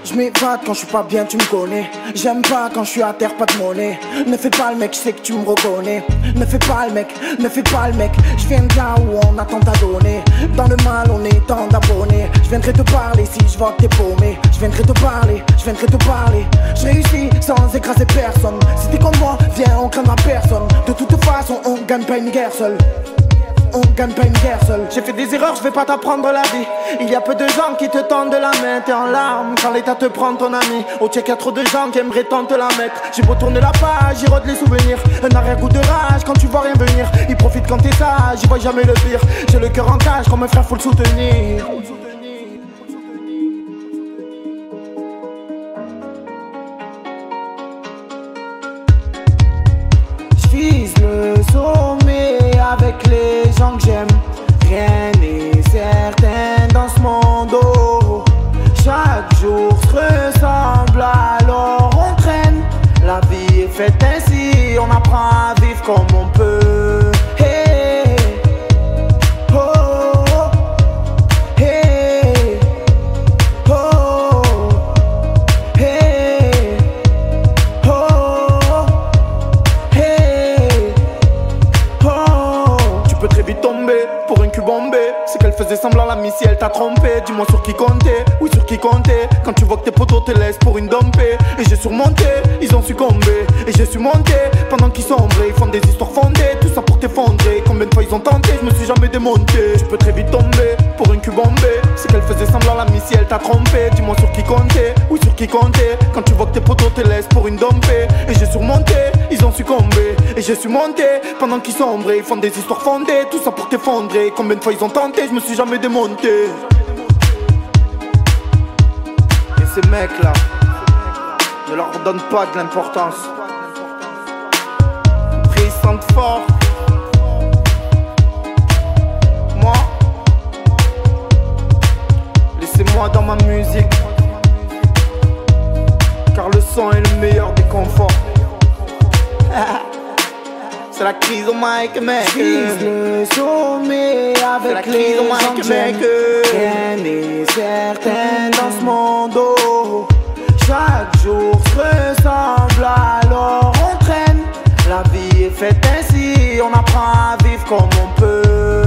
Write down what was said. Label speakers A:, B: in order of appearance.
A: Je m'évade quand je suis pas bien, tu me connais. J'aime pas quand je suis à terre, pas de monnaie. Ne fais pas le mec, je sais que tu me reconnais. Ne fais pas le mec, ne fais pas le mec. Je viens de là où on attend à donner. Dans le mal on est tant d'abonnés. Je viendrai te parler si je vois que t'es paumé. Je viendrai te parler, je viendrai te parler. Je réussis sans écraser personne. Si t'es comme moi, viens on craindra personne. De toute façon on gagne pas une guerre seule. On gagne pas une guerre seule. J'ai fait des erreurs, je vais pas t'apprendre la vie. Il y a peu de gens qui te tendent la main. T'es en larmes quand l'état te prend ton ami. Au check y'a trop de gens qui aimeraient tant te la mettre. J'ai beau tourner la page, j'y rôde les souvenirs. Un arrière-goût de rage quand tu vois rien venir. Ils profitent quand t'es sage, j'y vois jamais le pire. J'ai le cœur en cage, comme un frère faut le soutenir. J'vise le sommet avec les gens que j'aime. Rien n'est certain dans ce monde. Oh. Chaque jour se ressemble, alors on traîne. La vie est faite ainsi, on apprend à vivre comme on peut. Hey. Oh. Hey. Oh. Hey. Oh. Hey. Oh. Tu peux très vite tomber pour un cul bombé. C'est qu'elle faisait semblant la miss si elle t'a trompé. Dis-moi sur qui compter, oui sur qui compter. Quand tu vois que tes potos te laissent pour une dompée. Et j'ai surmonté, ils ont succombé. Et j'ai su monter pendant qu'ils sombraient. Ils font des histoires fondées, tout ça pour t'effondrer. Combien de fois ils ont tenté, je me suis jamais démonté. Tu peux très vite tomber pour un cul bombé. C'est qu'elle faisait semblant la miss si elle t'a trompé. Dis-moi sur qui compter, oui sur qui compter. Quand tu vois que tes potos te laissent pour une dompée. Et j'ai surmonté, ils ont succombé. Et j'ai su monter pendant qu'ils sombraient. Ils font des histoires fondées, tout ça pour t'effondrer. Combien de fois ils ont tenté, je me suis jamais démonté. Et ces mecs là, ne leur donne pas de l'importance. Après ils se sentent forts. Moi, laissez-moi dans ma musique. Car le son est le meilleur des conforts. C'est la crise au mic, mec. J'vise le sommet avec les gens que j'aime. Rien n'est certain dans ce monde. Oh. Chaque jour se ressemble, alors on traîne. La vie est faite ainsi, on apprend à vivre comme on peut.